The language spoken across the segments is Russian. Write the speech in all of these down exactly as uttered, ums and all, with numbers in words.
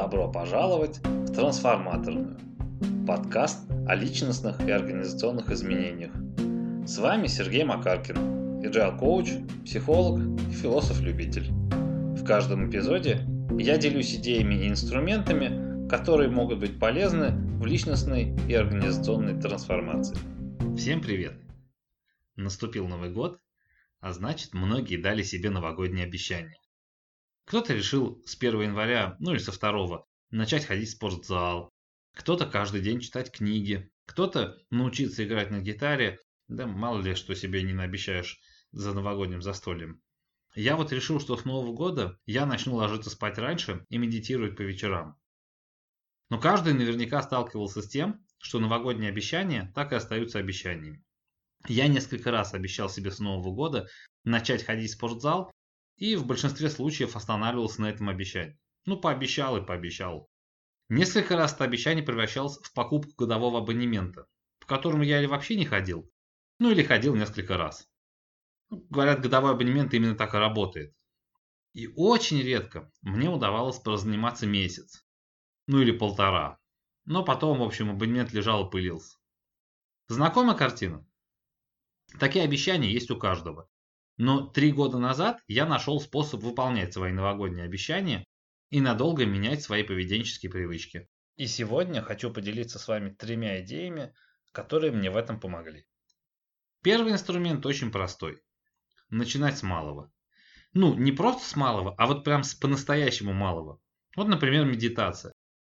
Добро пожаловать в Трансформаторную. Подкаст о личностных и организационных изменениях. С вами Сергей Макаркин, эйджайл-коуч, психолог и философ-любитель. В каждом эпизоде я делюсь идеями и инструментами, которые могут быть полезны в личностной и организационной трансформации. Всем привет! Наступил Новый год, а значит, многие дали себе новогодние обещания. Кто-то решил с первого января, ну или со второго, начать ходить в спортзал. Кто-то каждый день читать книги. Кто-то научиться играть на гитаре. Да мало ли, что себе не наобещаешь за новогодним застольем. Я вот решил, что с Нового года я начну ложиться спать раньше и медитировать по вечерам. Но каждый наверняка сталкивался с тем, что новогодние обещания так и остаются обещаниями. Я несколько раз обещал себе с Нового года начать ходить в спортзал, и в большинстве случаев останавливался на этом обещании. Ну, пообещал и пообещал. Несколько раз это обещание превращалось в покупку годового абонемента, по которому я или вообще не ходил, ну или ходил несколько раз. Говорят, годовой абонемент именно так и работает. И очень редко мне удавалось прозаниматься месяц, ну или полтора. Но потом, в общем, абонемент лежал и пылился. Знакомая картина? Такие обещания есть у каждого. Но три года назад я нашел способ выполнять свои новогодние обещания и надолго менять свои поведенческие привычки. И сегодня хочу поделиться с вами тремя идеями, которые мне в этом помогли. Первый инструмент очень простой. Начинать с малого. Ну, не просто с малого, а вот прям с по-настоящему малого. Вот, например, медитация.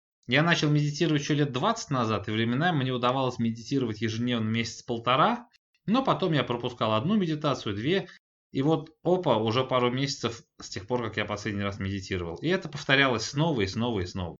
Я начал медитировать еще лет двадцать назад, и временами мне удавалось медитировать ежедневно месяц-полтора, но потом я пропускал одну медитацию, две, и вот, опа, уже пару месяцев с тех пор, как я последний раз медитировал. И это повторялось снова и снова и снова.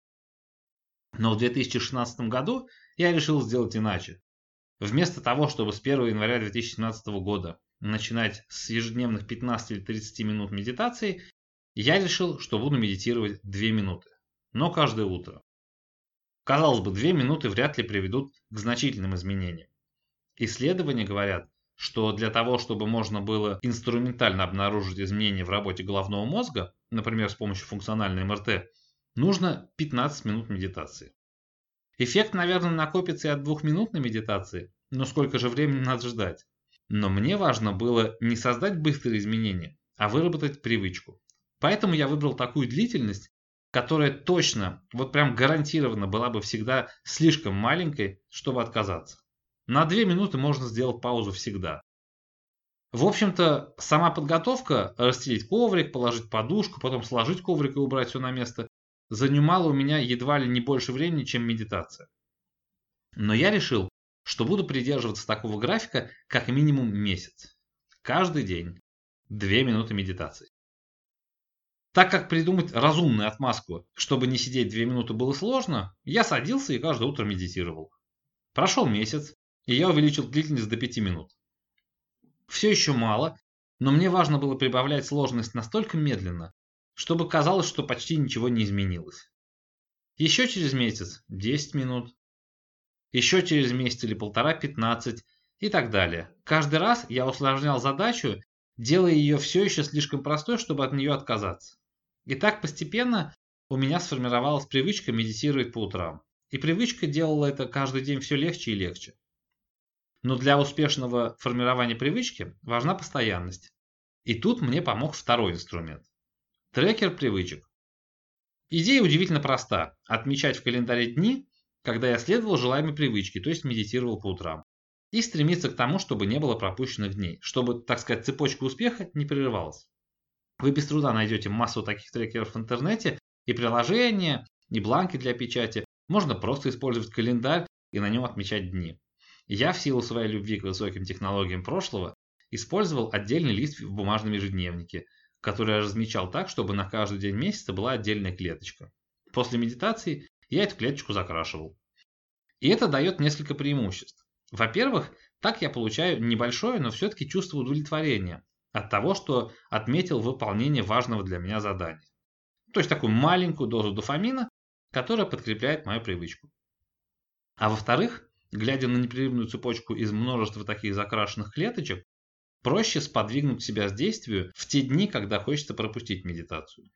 Но в две тысячи шестнадцатом году я решил сделать иначе. Вместо того, чтобы с первого января две тысячи семнадцатого года начинать с ежедневных пятнадцати или тридцати минут медитации, я решил, что буду медитировать две минуты. Но каждое утро. Казалось бы, две минуты вряд ли приведут к значительным изменениям. Исследования говорят, что для того, чтобы можно было инструментально обнаружить изменения в работе головного мозга, например, с помощью функциональной эм эр тэ, нужно пятнадцать минут медитации. Эффект, наверное, накопится и от двухминутной медитации, но сколько же времени надо ждать? Но мне важно было не создать быстрые изменения, а выработать привычку. Поэтому я выбрал такую длительность, которая точно, вот прям гарантированно была бы всегда слишком маленькой, чтобы отказаться. На две минуты можно сделать паузу всегда. В общем-то, сама подготовка, расстелить коврик, положить подушку, потом сложить коврик и убрать все на место, занимала у меня едва ли не больше времени, чем медитация. Но я решил, что буду придерживаться такого графика как минимум месяц. Каждый день две минуты медитации. Так как придумать разумную отмазку, чтобы не сидеть две минуты, было сложно, я садился и каждое утро медитировал. Прошел месяц, и я увеличил длительность до пяти минут. Все еще мало, но мне важно было прибавлять сложность настолько медленно, чтобы казалось, что почти ничего не изменилось. Еще через месяц десять минут, еще через месяц или полтора пятнадцать и так далее. Каждый раз я усложнял задачу, делая ее все еще слишком простой, чтобы от нее отказаться. И так постепенно у меня сформировалась привычка медитировать по утрам. И привычка делала это каждый день все легче и легче. Но для успешного формирования привычки важна постоянность. И тут мне помог второй инструмент. Трекер привычек. Идея удивительно проста. Отмечать в календаре дни, когда я следовал желаемой привычке, то есть медитировал по утрам. И стремиться к тому, чтобы не было пропущенных дней. Чтобы, так сказать, цепочка успеха не прерывалась. Вы без труда найдете массу таких трекеров в интернете. И приложения, и бланки для печати. Можно просто использовать календарь и на нем отмечать дни. Я в силу своей любви к высоким технологиям прошлого использовал отдельный лист в бумажном ежедневнике, который я размечал так, чтобы на каждый день месяца была отдельная клеточка. После медитации я эту клеточку закрашивал. И это дает несколько преимуществ. Во-первых, так я получаю небольшое, но все-таки чувство удовлетворения от того, что отметил выполнение важного для меня задания. То есть такую маленькую дозу дофамина, которая подкрепляет мою привычку. А во-вторых, глядя на непрерывную цепочку из множества таких закрашенных клеточек, проще сподвигнуть себя к действию в те дни, когда хочется пропустить медитацию.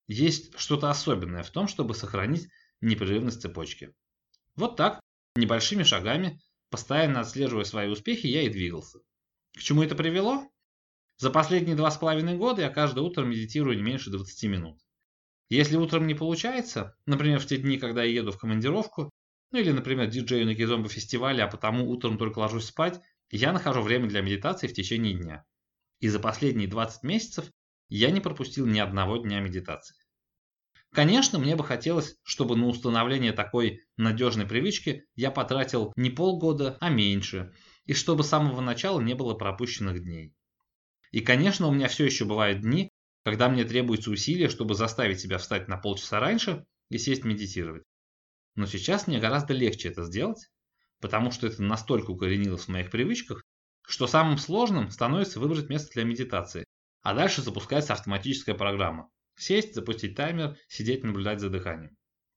Есть что-то особенное в том, чтобы сохранить непрерывность цепочки. Вот так, небольшими шагами, постоянно отслеживая свои успехи, я и двигался. К чему это привело? За последние два с половиной года я каждое утро медитирую не меньше двадцати минут. Если утром не получается, например, в те дни, когда я еду в командировку, ну или, например, диджею на кизомбо-фестивале, а потому утром только ложусь спать, я нахожу время для медитации в течение дня. И за последние двадцать месяцев я не пропустил ни одного дня медитации. Конечно, мне бы хотелось, чтобы на установление такой надежной привычки я потратил не полгода, а меньше, и чтобы с самого начала не было пропущенных дней. И, конечно, у меня все еще бывают дни, когда мне требуется усилие, чтобы заставить себя встать на полчаса раньше и сесть медитировать. Но сейчас мне гораздо легче это сделать, потому что это настолько укоренилось в моих привычках, что самым сложным становится выбрать место для медитации, а дальше запускается автоматическая программа. Сесть, запустить таймер, сидеть, наблюдать за дыханием.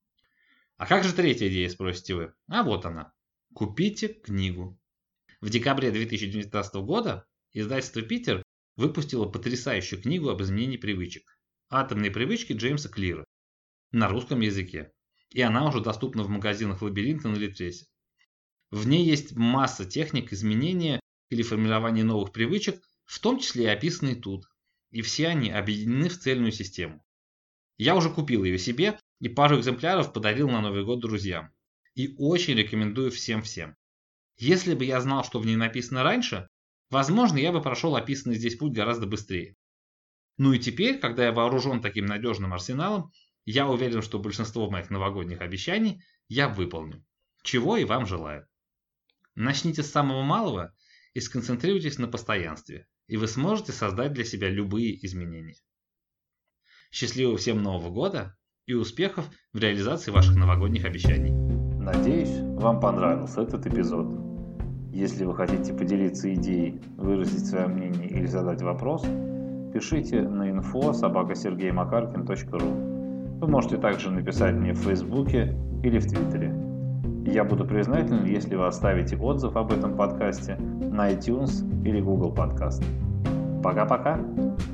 А как же третья идея, спросите вы? А вот она. Купите книгу. В декабре две тысячи девятнадцатого года издательство «Питер» выпустила потрясающую книгу об изменении привычек «Атомные привычки» Джеймса Клира на русском языке. И она уже доступна в магазинах «Лабиринт» и на Литресе. В ней есть масса техник изменения или формирования новых привычек, в том числе и описанные тут. И все они объединены в цельную систему. Я уже купил ее себе и пару экземпляров подарил на Новый год друзьям. И очень рекомендую всем-всем. Если бы я знал, что в ней написано раньше, возможно, я бы прошел описанный здесь путь гораздо быстрее. Ну и теперь, когда я вооружен таким надежным арсеналом, я уверен, что большинство моих новогодних обещаний я выполню. Чего и вам желаю. Начните с самого малого и сконцентрируйтесь на постоянстве, и вы сможете создать для себя любые изменения. Счастливого всем Нового года и успехов в реализации ваших новогодних обещаний. Надеюсь, вам понравился этот эпизод. Если вы хотите поделиться идеей, выразить свое мнение или задать вопрос, пишите на инфо собака сергей макаркин точка ру. Вы можете также написать мне в Фейсбуке или в Твиттере. Я буду признателен, если вы оставите отзыв об этом подкасте на iTunes или Google Podcast. Пока-пока!